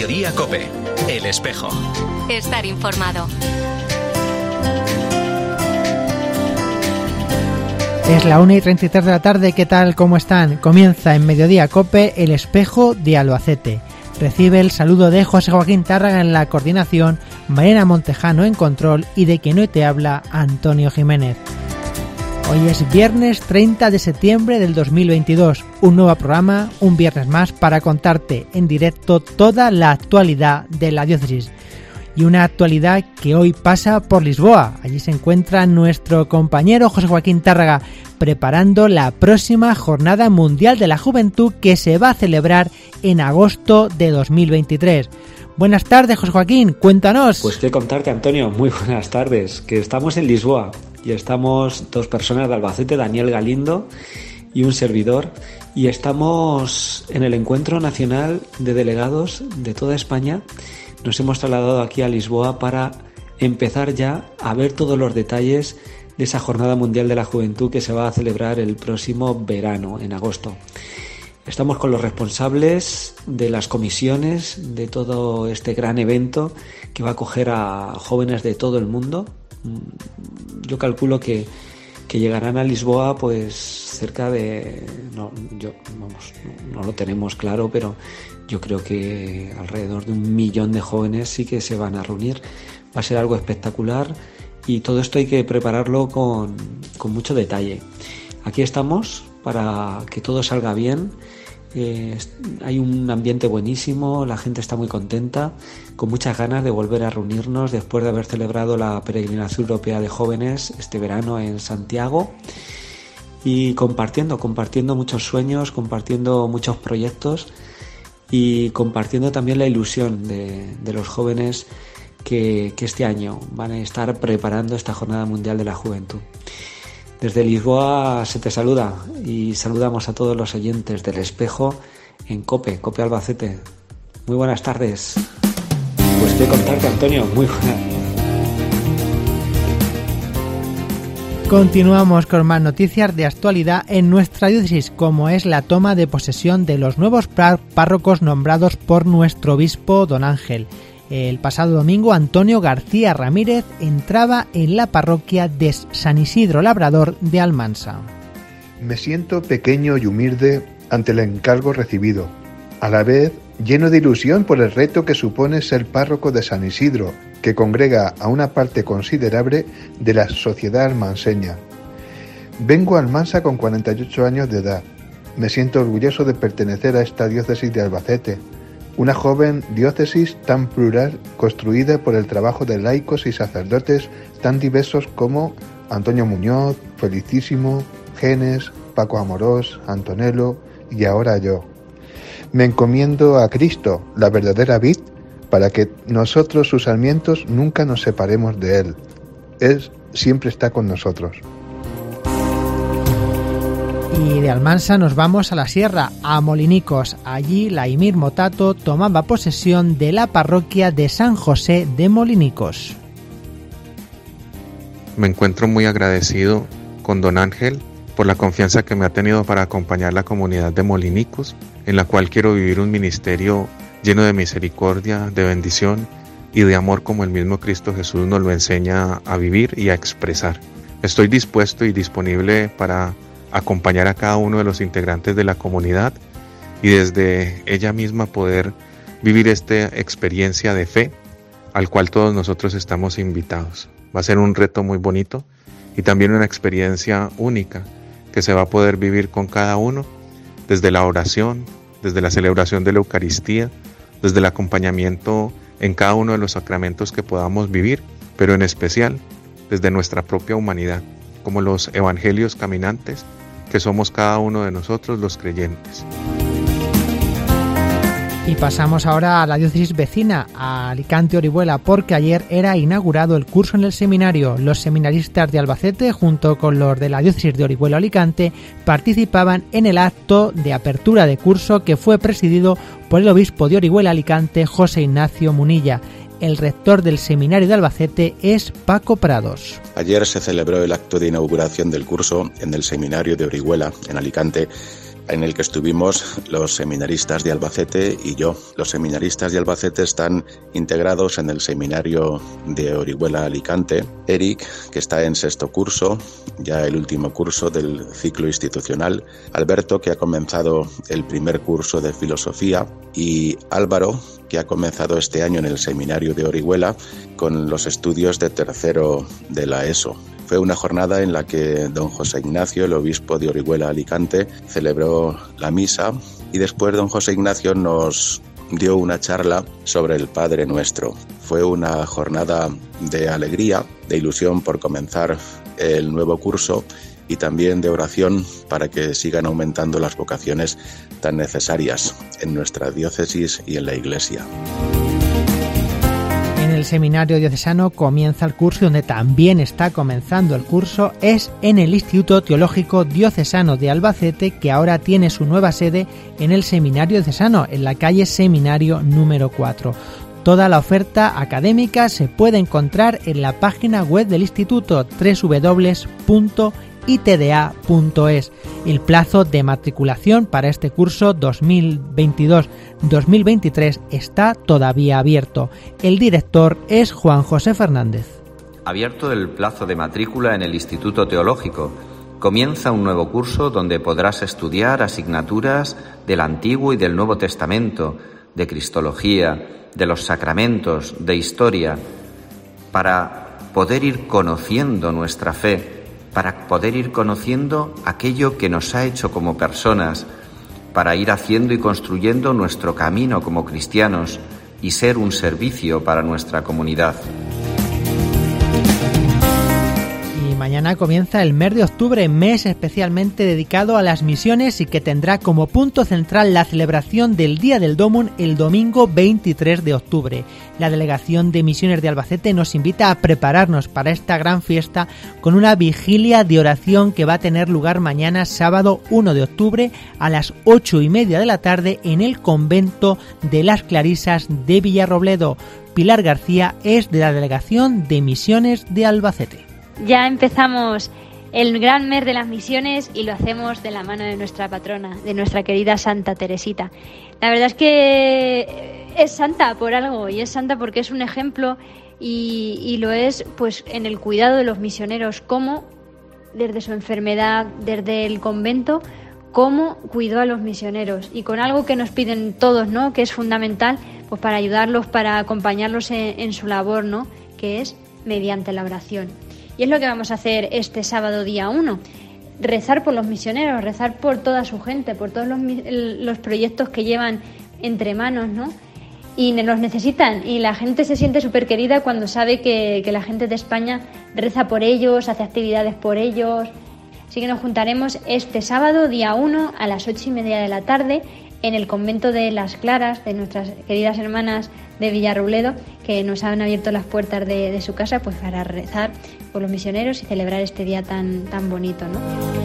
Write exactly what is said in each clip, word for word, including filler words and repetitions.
Mediodía COPE, El Espejo. Estar informado. Es la una y treinta y tres de la tarde, ¿qué tal? ¿Cómo están? Comienza en Mediodía COPE, El Espejo de Albacete. Recibe el saludo de José Joaquín Tárraga en la coordinación, Mariana Montejano en control y de quien hoy te habla, Antonio Jiménez. Hoy es viernes treinta de septiembre del dos mil veintidós, un nuevo programa, un viernes más para contarte en directo toda la actualidad de la diócesis. Y una actualidad que hoy pasa por Lisboa. Allí se encuentra nuestro compañero José Joaquín Tárraga preparando la próxima Jornada Mundial de la Juventud que se va a celebrar en agosto de dos mil veintitrés. Buenas tardes, José Joaquín, cuéntanos. Pues qué contarte, Antonio, muy buenas tardes, que estamos en Lisboa y estamos dos personas de Albacete, Daniel Galindo y un servidor, y estamos en el Encuentro Nacional de Delegados de toda España. Nos hemos trasladado aquí a Lisboa para empezar ya a ver todos los detalles de esa Jornada Mundial de la Juventud que se va a celebrar el próximo verano, en agosto. Estamos con los responsables de las comisiones de todo este gran evento que va a acoger a jóvenes de todo el mundo. Yo calculo que, que llegarán a Lisboa pues cerca de... No, yo, vamos, no lo tenemos claro, pero yo creo que alrededor de un millón de jóvenes sí que se van a reunir. Va a ser algo espectacular y todo esto hay que prepararlo con, con mucho detalle. Aquí estamos para que todo salga bien. Eh, hay un ambiente buenísimo, la gente está muy contenta, con muchas ganas de volver a reunirnos después de haber celebrado la peregrinación europea de jóvenes este verano en Santiago, y compartiendo, compartiendo muchos sueños, compartiendo muchos proyectos y compartiendo también la ilusión de, de los jóvenes que, que este año van a estar preparando esta Jornada Mundial de la Juventud. Desde Lisboa se te saluda y saludamos a todos los oyentes del Espejo en COPE, COPE Albacete. Muy buenas tardes. Pues qué contarte, Antonio, muy buenas. Continuamos con más noticias de actualidad en nuestra diócesis, como es la toma de posesión de los nuevos párrocos nombrados por nuestro obispo don Ángel. El pasado domingo, Antonio García Ramírez entraba en la parroquia de San Isidro Labrador de Almansa. Me siento pequeño y humilde ante el encargo recibido, a la vez lleno de ilusión por el reto que supone ser párroco de San Isidro, que congrega a una parte considerable de la sociedad almanseña. Vengo a Almansa con cuarenta y ocho años de edad. Me siento orgulloso de pertenecer a esta diócesis de Albacete, una joven diócesis tan plural, construida por el trabajo de laicos y sacerdotes tan diversos como Antonio Muñoz, Felicísimo, Genes, Paco Amorós, Antonello y ahora yo. Me encomiendo a Cristo, la verdadera vid, para que nosotros, sus sarmientos, nunca nos separemos de Él. Él siempre está con nosotros. Y de Almansa nos vamos a la sierra, a Molinicos. Allí Laimir Motato tomaba posesión de la parroquia de San José de Molinicos. Me encuentro muy agradecido con don Ángel por la confianza que me ha tenido para acompañar la comunidad de Molinicos, en la cual quiero vivir un ministerio lleno de misericordia, de bendición y de amor como el mismo Cristo Jesús nos lo enseña a vivir y a expresar. Estoy dispuesto y disponible para acompañar a cada uno de los integrantes de la comunidad y desde ella misma poder vivir esta experiencia de fe al cual todos nosotros estamos invitados. Va a ser un reto muy bonito y también una experiencia única que se va a poder vivir con cada uno desde la oración, desde la celebración de la Eucaristía, desde el acompañamiento en cada uno de los sacramentos que podamos vivir, pero en especial desde nuestra propia humanidad, como los evangelios caminantes que somos cada uno de nosotros los creyentes. Y pasamos ahora a la diócesis vecina, a Alicante Orihuela, porque ayer era inaugurado el curso en el seminario. Los seminaristas de Albacete, junto con los de la diócesis de Orihuela Alicante, participaban en el acto de apertura de curso que fue presidido por el obispo de Orihuela Alicante, José Ignacio Munilla. El rector del seminario de Albacete es Paco Prados. Ayer se celebró el acto de inauguración del curso en el seminario de Orihuela, en Alicante, en el que estuvimos los seminaristas de Albacete y yo. Los seminaristas de Albacete están integrados en el seminario de Orihuela Alicante. Eric, que está en sexto curso, ya el último curso del ciclo institucional. Alberto, que ha comenzado el primer curso de filosofía. Y Álvaro, que ha comenzado este año en el seminario de Orihuela con los estudios de tercero de la ESO. Fue una jornada en la que don José Ignacio, el obispo de Orihuela Alicante, celebró la misa y después don José Ignacio nos dio una charla sobre el Padre Nuestro. Fue una jornada de alegría, de ilusión por comenzar el nuevo curso y también de oración para que sigan aumentando las vocaciones tan necesarias en nuestra diócesis y en la Iglesia. En el seminario diocesano comienza el curso, donde también está comenzando el curso es en el Instituto Teológico Diocesano de Albacete, que ahora tiene su nueva sede en el seminario diocesano, en la calle Seminario número cuatro. Toda la oferta académica se puede encontrar en la página web del instituto doble u doble u doble u punto i t d a punto es. El plazo de matriculación para este curso dos mil veintidós dos mil veintitrés está todavía abierto. El director es Juan José Fernández. Abierto el plazo de matrícula en el Instituto Teológico. Comienza un nuevo curso donde podrás estudiar asignaturas del Antiguo y del Nuevo Testamento, de Cristología, de los sacramentos, de historia, para poder ir conociendo nuestra fe, para poder ir conociendo aquello que nos ha hecho como personas, para ir haciendo y construyendo nuestro camino como cristianos y ser un servicio para nuestra comunidad. Mañana comienza el mes de octubre, mes especialmente dedicado a las misiones y que tendrá como punto central la celebración del Día del Dómun el domingo veintitrés de octubre. La Delegación de Misiones de Albacete nos invita a prepararnos para esta gran fiesta con una vigilia de oración que va a tener lugar mañana sábado uno de octubre a las ocho y media de la tarde en el convento de las Clarisas de Villarrobledo. Pilar García es de la Delegación de Misiones de Albacete. Ya empezamos el gran mes de las misiones y lo hacemos de la mano de nuestra patrona, de nuestra querida Santa Teresita. La verdad es que es santa por algo y es santa porque es un ejemplo y, y lo es pues en el cuidado de los misioneros, cómo desde su enfermedad, desde el convento, cómo cuidó a los misioneros y con algo que nos piden todos, ¿no? Que es fundamental pues para ayudarlos, para acompañarlos en, en su labor, ¿no? Que es mediante la oración. Y es lo que vamos a hacer este sábado día uno, rezar por los misioneros, rezar por toda su gente, por todos los, los proyectos que llevan entre manos, ¿no? Y los necesitan, y la gente se siente súper querida cuando sabe que, que la gente de España reza por ellos, hace actividades por ellos. Así que nos juntaremos este sábado día uno a las ocho y media de la tarde en el convento de las Claras, de nuestras queridas hermanas de Villarrobledo, que nos han abierto las puertas de, de su casa pues para rezar por los misioneros y celebrar este día tan, tan bonito, ¿no?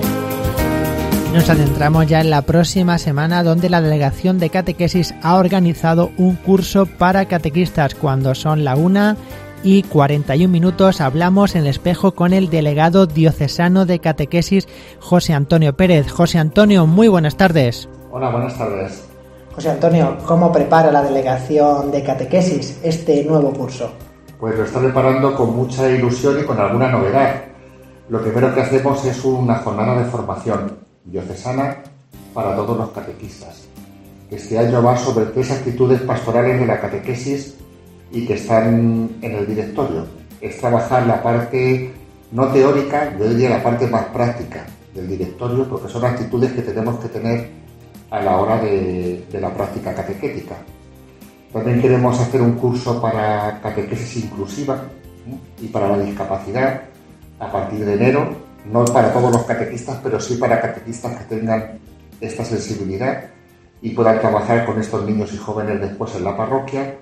Nos adentramos ya en la próxima semana, donde la Delegación de Catequesis ha organizado un curso para catequistas. Cuando son la una y cuarenta y un minutos hablamos en el espejo con el delegado diocesano de Catequesis, José Antonio Pérez. José Antonio, muy buenas tardes. Hola, buenas tardes. José Antonio, ¿cómo prepara la Delegación de Catequesis este nuevo curso? Pues lo está preparando con mucha ilusión y con alguna novedad. Lo primero que hacemos es una jornada de formación diocesana para todos los catequistas. Este año va sobre tres actitudes pastorales de la catequesis y que están en el directorio. Es trabajar la parte no teórica, yo diría la parte más práctica del directorio, porque son actitudes que tenemos que tener a la hora de, de la práctica catequética. También queremos hacer un curso para catequesis inclusiva, ¿eh? y para la discapacidad a partir de enero, no para todos los catequistas, pero sí para catequistas que tengan esta sensibilidad y puedan trabajar con estos niños y jóvenes después en la parroquia.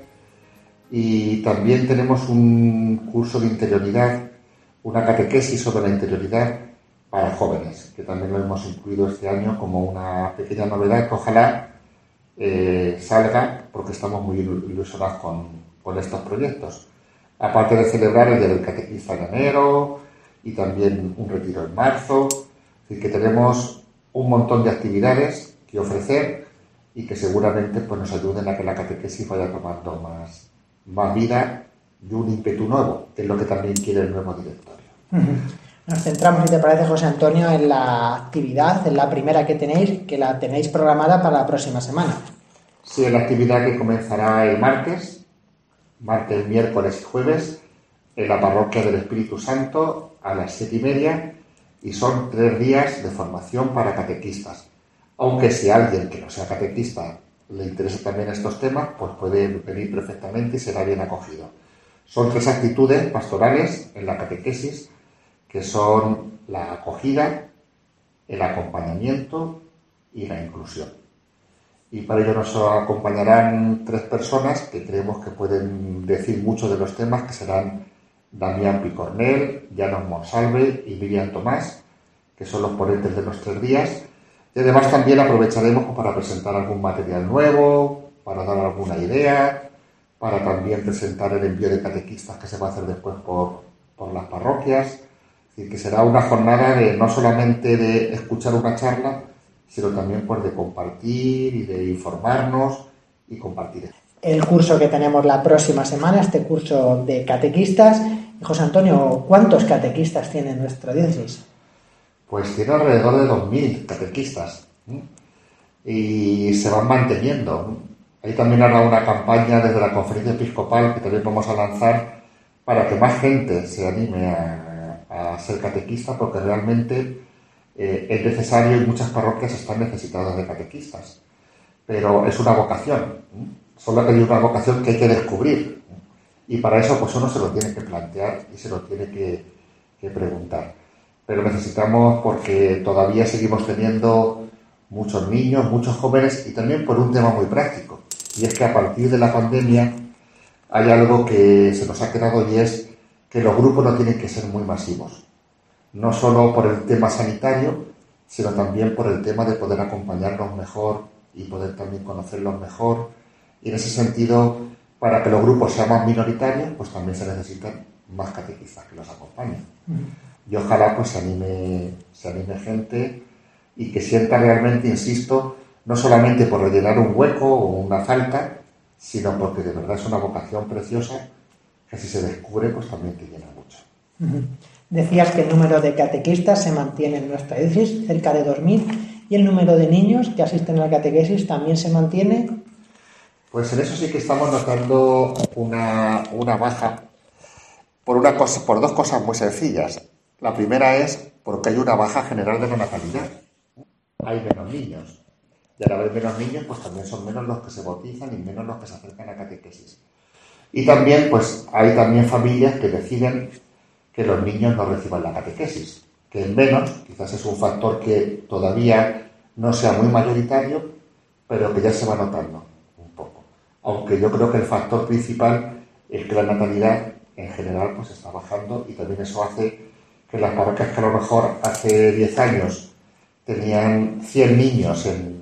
Y también tenemos un curso de interioridad, una catequesis sobre la interioridad para jóvenes, que también lo hemos incluido este año como una pequeña novedad que ojalá eh, salga, porque estamos muy ilusionados con, con estos proyectos. Aparte de celebrar el Día del Catequista en enero y también un retiro en marzo, así que tenemos un montón de actividades que ofrecer y que seguramente pues, nos ayuden a que la catequesis vaya tomando más, más vida y un ímpetu nuevo, que es lo que también quiere el nuevo directorio. Nos centramos, si te parece, José Antonio, en la actividad, en la primera que tenéis, que la tenéis programada para la próxima semana. Sí, es la actividad que comenzará el martes, martes, miércoles y jueves, en la Parroquia del Espíritu Santo a las siete y media, y son tres días de formación para catequistas. Aunque si a alguien que no sea catequista le interesa también estos temas, pues puede venir perfectamente y será bien acogido. Son tres actitudes pastorales en la catequesis, que son la acogida, el acompañamiento y la inclusión. Y para ello nos acompañarán tres personas que creemos que pueden decir mucho de los temas, que serán Damián Picornel, Llanos Monsalve y Miriam Tomás, que son los ponentes de los tres días. Y además también aprovecharemos para presentar algún material nuevo, para dar alguna idea, para también presentar el envío de catequistas que se va a hacer después por, por las parroquias. Es decir, que será una jornada de no solamente de escuchar una charla, sino también pues, de compartir y de informarnos y compartir. El curso que tenemos la próxima semana, este curso de catequistas. José Antonio, ¿cuántos catequistas tiene nuestra diócesis? Pues tiene alrededor de dos mil catequistas, ¿eh? Y se van manteniendo. Ahí también habrá una campaña desde la Conferencia Episcopal que también vamos a lanzar para que más gente se anime a, a ser catequista, porque realmente eh, es necesario y muchas parroquias están necesitadas de catequistas. Pero es una vocación, ¿eh? Solo que hay una vocación que hay que descubrir. ¿eh? Y para eso pues uno se lo tiene que plantear y se lo tiene que, que preguntar. Pero necesitamos, porque todavía seguimos teniendo muchos niños, muchos jóvenes, y también por un tema muy práctico. Y es que a partir de la pandemia hay algo que se nos ha quedado, y es que los grupos no tienen que ser muy masivos. No solo por el tema sanitario, sino también por el tema de poder acompañarnos mejor y poder también conocerlos mejor. Y en ese sentido, para que los grupos sean más minoritarios, pues también se necesitan más catequistas que los acompañen. Y ojalá pues se anime, se anime gente y que sienta realmente, insisto, no solamente por rellenar un hueco o una falta, sino porque de verdad es una vocación preciosa que si se descubre pues también te llena mucho. Uh-huh. Decías que el número de catequistas se mantiene en nuestra diócesis, cerca de dos mil, y el número de niños que asisten a la catequesis también se mantiene. Pues en eso sí que estamos notando una, una baja por, una cosa, por dos cosas muy sencillas. La primera es porque hay una baja general de la natalidad. Hay menos niños. Y al haber menos niños, pues también son menos los que se bautizan y menos los que se acercan a catequesis. Y también, pues hay también familias que deciden que los niños no reciban la catequesis. Que en menos, quizás es un factor que todavía no sea muy mayoritario, pero que ya se va notando un poco. Aunque yo creo que el factor principal es que la natalidad en general pues está bajando, y también eso hace que las parroquias que a lo mejor hace diez años tenían cien niños en,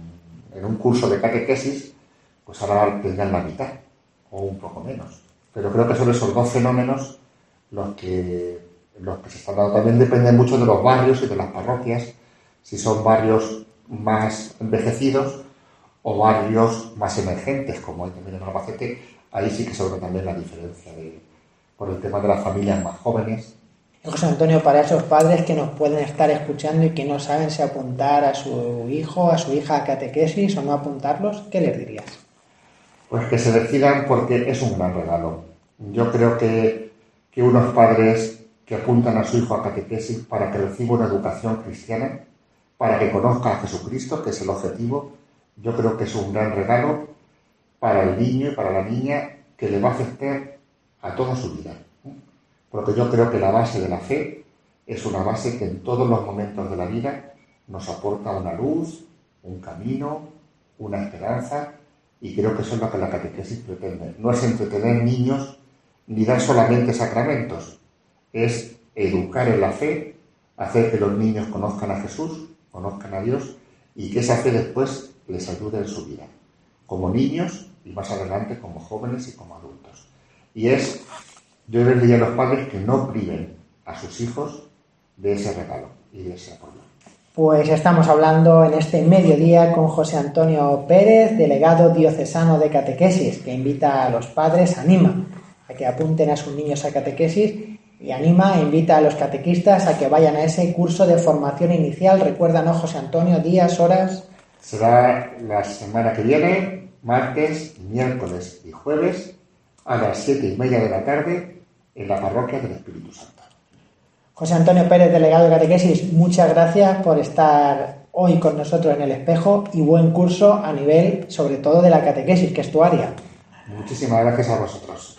en un curso de catequesis, pues ahora tengan la mitad o un poco menos. Pero creo que son esos dos fenómenos los que, los que se están dando. También depende mucho de los barrios y de las parroquias, si son barrios más envejecidos o barrios más emergentes, como hay también en Albacete. Ahí sí que se ve también la diferencia de, por el tema de las familias más jóvenes. José Antonio, para esos padres que nos pueden estar escuchando y que no saben si apuntar a su hijo, a su hija a catequesis o no apuntarlos, ¿qué les dirías? Pues que se decidan, porque es un gran regalo. Yo creo que, que unos padres que apuntan a su hijo a catequesis para que reciba una educación cristiana, para que conozca a Jesucristo, que es el objetivo, yo creo que es un gran regalo para el niño y para la niña, que le va a afectar a toda su vida. Porque yo creo que la base de la fe es una base que en todos los momentos de la vida nos aporta una luz, un camino, una esperanza, y creo que eso es lo que la catequesis pretende. No es entretener niños ni dar solamente sacramentos, es educar en la fe, hacer que los niños conozcan a Jesús, conozcan a Dios, y que esa fe después les ayude en su vida, como niños y más adelante como jóvenes y como adultos. Y es... Yo les diría a los padres que no priven a sus hijos de ese regalo y de ese apoyo. Pues estamos hablando en este mediodía con José Antonio Pérez, delegado diocesano de catequesis, que invita a los padres, anima a que apunten a sus niños a catequesis y anima e invita a los catequistas a que vayan a ese curso de formación inicial. Recuérdanos, José Antonio, días, horas. Será la semana que viene, martes, miércoles y jueves, a las siete y media de la tarde, en la parroquia del Espíritu Santo. José Antonio Pérez, delegado de catequesis, muchas gracias por estar hoy con nosotros en El Espejo y buen curso a nivel, sobre todo, de la catequesis, que es tu área. Muchísimas gracias a vosotros.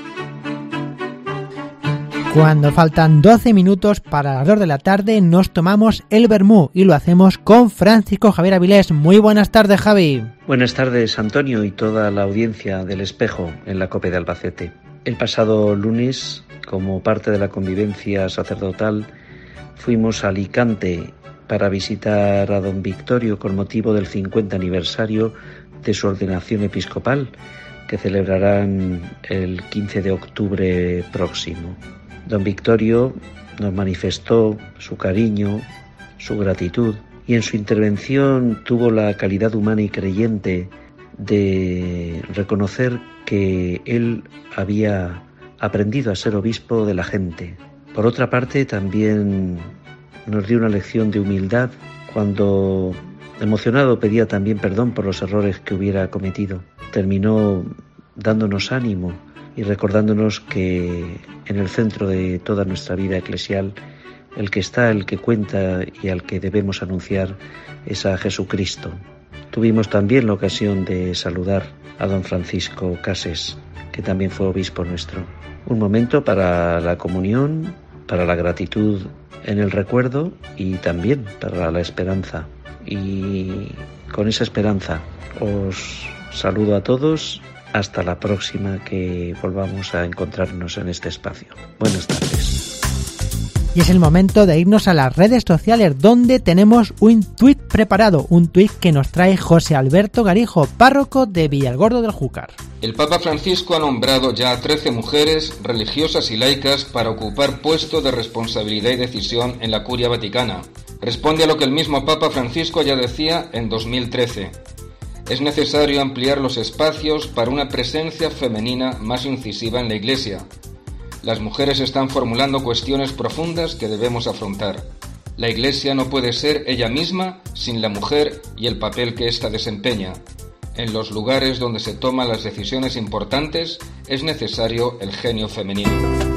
Cuando faltan doce minutos para las dos de la tarde, nos tomamos el vermú y lo hacemos con Francisco Javier Avilés. Muy buenas tardes, Javi. Buenas tardes, Antonio, y toda la audiencia del Espejo en la COPE de Albacete. El pasado lunes, como parte de la convivencia sacerdotal, fuimos a Alicante para visitar a don Victorio con motivo del cincuenta aniversario de su ordenación episcopal, que celebrarán el quince de octubre próximo. Don Victorio nos manifestó su cariño, su gratitud, y en su intervención tuvo la calidad humana y creyente de reconocer que él había aprendido a ser obispo de la gente. Por otra parte, también nos dio una lección de humildad cuando, emocionado, pedía también perdón por los errores que hubiera cometido. Terminó dándonos ánimo y recordándonos que en el centro de toda nuestra vida eclesial, el que está, el que cuenta y al que debemos anunciar es a Jesucristo. Tuvimos también la ocasión de saludar a don Francisco Cases, que también fue obispo nuestro. Un momento para la comunión, para la gratitud en el recuerdo y también para la esperanza. Y con esa esperanza os saludo a todos. Hasta la próxima, que volvamos a encontrarnos en este espacio. Buenas tardes. Y es el momento de irnos a las redes sociales, donde tenemos un tuit preparado, un tuit que nos trae José Alberto Garijo, párroco de Villargordo del Júcar. El Papa Francisco ha nombrado ya a trece mujeres religiosas y laicas para ocupar puesto de responsabilidad y decisión en la Curia Vaticana. Responde a lo que el mismo Papa Francisco ya decía en dos mil trece. Es necesario ampliar los espacios para una presencia femenina más incisiva en la Iglesia. Las mujeres están formulando cuestiones profundas que debemos afrontar. La Iglesia no puede ser ella misma sin la mujer y el papel que ésta desempeña. En los lugares donde se toman las decisiones importantes es necesario el genio femenino.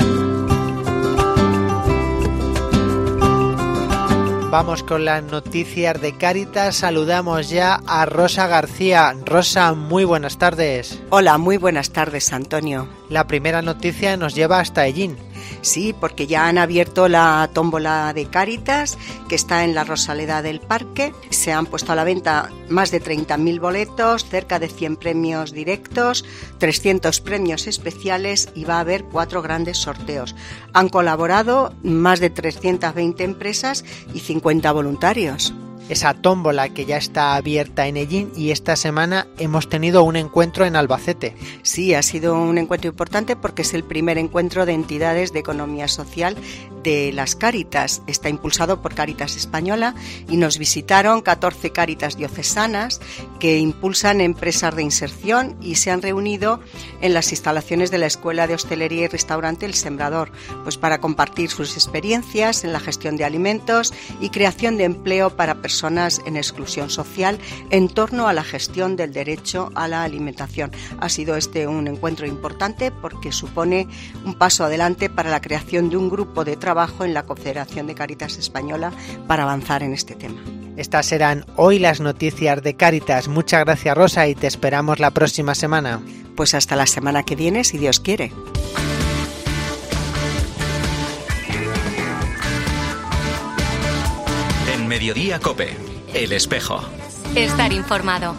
Vamos con las noticias de Cáritas. Saludamos ya a Rosa García. Rosa, muy buenas tardes. Hola, muy buenas tardes, Antonio. La primera noticia nos lleva hasta Ellín. Sí, porque ya han abierto la tómbola de Cáritas, que está en la Rosaleda del Parque. Se han puesto a la venta más de treinta mil boletos, cerca de cien premios directos, trescientos premios especiales y va a haber cuatro grandes sorteos. Han colaborado más de trescientas veinte empresas y cincuenta voluntarios. Esa tómbola que ya está abierta en Ellín, y esta semana hemos tenido un encuentro en Albacete. Sí, ha sido un encuentro importante porque es el primer encuentro de entidades de economía social de las Cáritas. Está impulsado por Cáritas Española y nos visitaron catorce Cáritas diocesanas que impulsan empresas de inserción y se han reunido en las instalaciones de la Escuela de Hostelería y Restaurante El Sembrador, pues para compartir sus experiencias en la gestión de alimentos y creación de empleo para personas personas en exclusión social en torno a la gestión del derecho a la alimentación. Ha sido este un encuentro importante porque supone un paso adelante para la creación de un grupo de trabajo en la Confederación de Cáritas Española para avanzar en este tema. Estas serán hoy las noticias de Cáritas. Muchas gracias, Rosa, y te esperamos la próxima semana. Pues hasta la semana que viene, si Dios quiere. Mediodía COPE, El Espejo. Estar informado.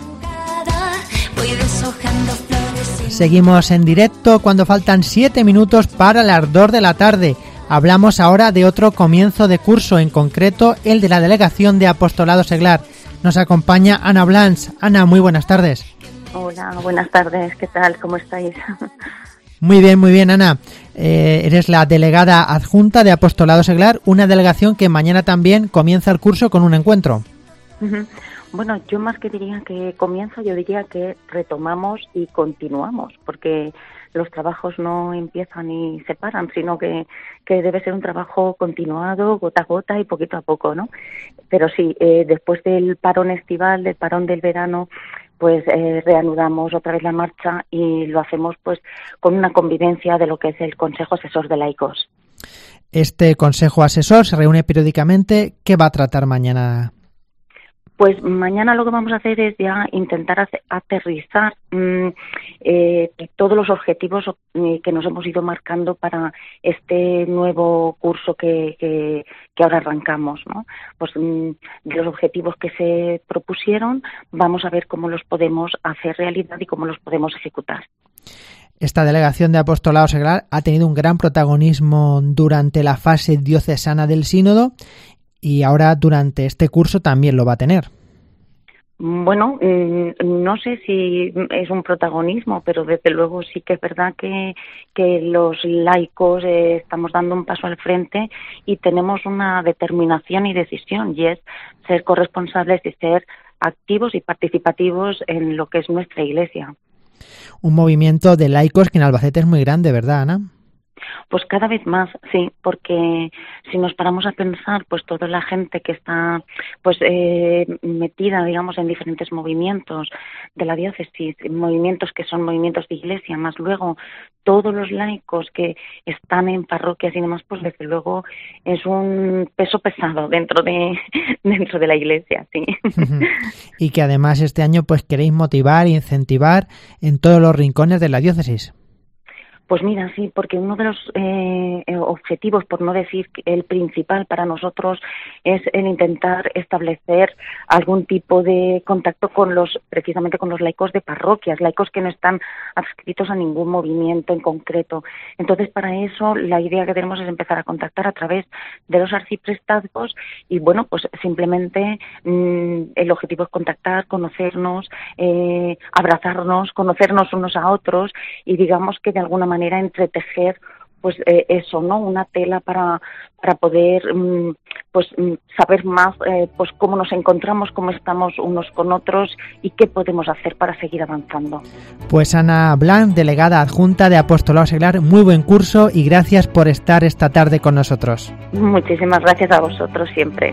Seguimos en directo cuando faltan siete minutos para las dos de la tarde. Hablamos ahora de otro comienzo de curso, en concreto el de la Delegación de Apostolado Seglar. Nos acompaña Ana Blanch. Ana, muy buenas tardes. Hola, buenas tardes. ¿Qué tal? ¿Cómo estáis? Muy bien, muy bien, Ana. Eh, eres la delegada adjunta de Apostolado Seglar, una delegación que mañana también comienza el curso con un encuentro. Uh-huh. Bueno, yo más que diría que comienza, yo diría que retomamos y continuamos, porque los trabajos no empiezan y se paran, sino que, que debe ser un trabajo continuado, gota a gota y poquito a poco, ¿no? Pero sí, eh, después del parón estival, del parón del verano, pues eh, reanudamos otra vez la marcha y lo hacemos pues con una convivencia de lo que es el Consejo Asesor de Laicos. Este Consejo Asesor se reúne periódicamente. ¿Qué va a tratar mañana? Pues mañana lo que vamos a hacer es ya intentar hacer, aterrizar mmm, eh, todos los objetivos eh, que nos hemos ido marcando para este nuevo curso que, que, que ahora arrancamos, ¿no? Pues mmm, de los objetivos que se propusieron, vamos a ver cómo los podemos hacer realidad y cómo los podemos ejecutar. Esta delegación de Apostolado Seglar ha tenido un gran protagonismo durante la fase diocesana del sínodo y ahora durante este curso también lo va a tener. Bueno, no sé si es un protagonismo, pero desde luego sí que es verdad que, que los laicos eh, estamos dando un paso al frente y tenemos una determinación y decisión, y es ser corresponsables y ser activos y participativos en lo que es nuestra Iglesia. Un movimiento de laicos que en Albacete es muy grande, ¿verdad, Ana? Pues cada vez más, sí, porque si nos paramos a pensar, pues toda la gente que está pues eh, metida, digamos, en diferentes movimientos de la diócesis, movimientos que son movimientos de iglesia, más luego todos los laicos que están en parroquias y demás, pues desde luego es un peso pesado dentro de dentro de la iglesia, sí. Y que además este año pues queréis motivar e incentivar en todos los rincones de la diócesis. Pues mira, sí, porque uno de los eh, objetivos, por no decir el principal para nosotros, es el intentar establecer algún tipo de contacto con los, precisamente con los laicos de parroquias, laicos que no están adscritos a ningún movimiento en concreto. Entonces, para eso, la idea que tenemos es empezar a contactar a través de los arciprestazgos y, bueno, pues simplemente mmm, el objetivo es contactar, conocernos, eh, abrazarnos, conocernos unos a otros y digamos que de alguna manera manera entretejer pues eh, eso, ¿no? Una tela para para poder mm, pues mm, saber más eh, pues cómo nos encontramos, cómo estamos unos con otros y qué podemos hacer para seguir avanzando. Pues Ana Blanc, delegada adjunta de Apostolado Seglar, muy buen curso y gracias por estar esta tarde con nosotros. Muchísimas gracias a vosotros siempre.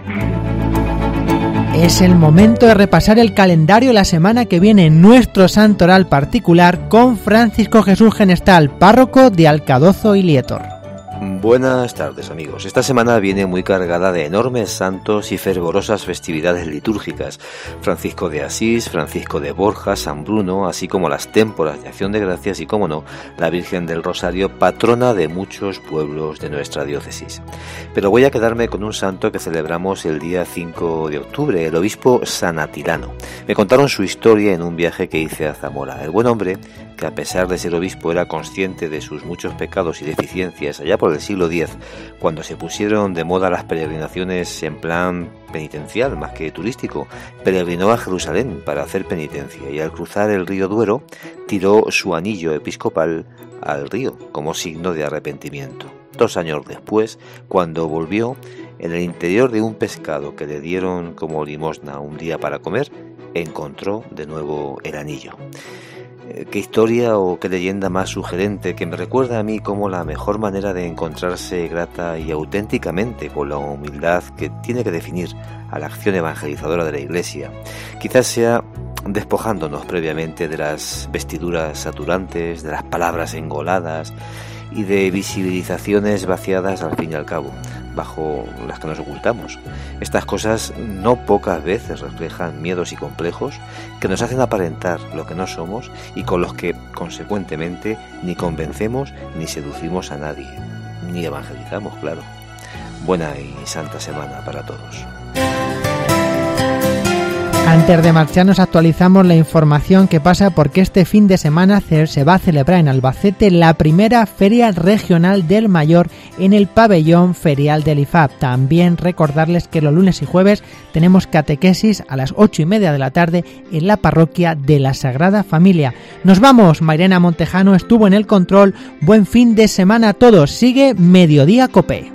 Es el momento de repasar el calendario de la semana que viene, nuestro santoral particular con Francisco Jesús Genestal, párroco de Alcadozo y Lietor. Buenas tardes, amigos. Esta semana viene muy cargada de enormes santos y fervorosas festividades litúrgicas. Francisco de Asís, Francisco de Borja, San Bruno, así como las témporas de Acción de Gracias y, cómo no, la Virgen del Rosario, patrona de muchos pueblos de nuestra diócesis. Pero voy a quedarme con un santo que celebramos el día cinco de octubre, el obispo San Atilano. Me contaron su historia en un viaje que hice a Zamora. El buen hombre, que a pesar de ser obispo era consciente de sus muchos pecados y deficiencias allá por el siglo diez, cuando se pusieron de moda las peregrinaciones en plan penitencial más que turístico, peregrinó a Jerusalén para hacer penitencia y al cruzar el río Duero tiró su anillo episcopal al río como signo de arrepentimiento. Dos años después, cuando volvió, en el interior de un pescado que le dieron como limosna un día para comer, encontró de nuevo el anillo. Qué historia o qué leyenda más sugerente que me recuerda a mí como la mejor manera de encontrarse grata y auténticamente con la humildad que tiene que definir a la acción evangelizadora de la Iglesia. Quizás sea despojándonos previamente de las vestiduras saturantes, de las palabras engoladas y de visibilizaciones vaciadas al fin y al cabo, bajo las que nos ocultamos. Estas cosas no pocas veces reflejan miedos y complejos que nos hacen aparentar lo que no somos y con los que, consecuentemente, ni convencemos ni seducimos a nadie, ni evangelizamos, claro. Buena y santa semana para todos. Antes de marcharnos actualizamos la información que pasa porque este fin de semana se va a celebrar en Albacete la primera Feria Regional del Mayor en el pabellón ferial del I F A P. También recordarles que los lunes y jueves tenemos catequesis a las ocho y media de la tarde en la parroquia de la Sagrada Familia. Nos vamos, Mairena Montejano estuvo en el control. Buen fin de semana a todos. Sigue Mediodía Cope.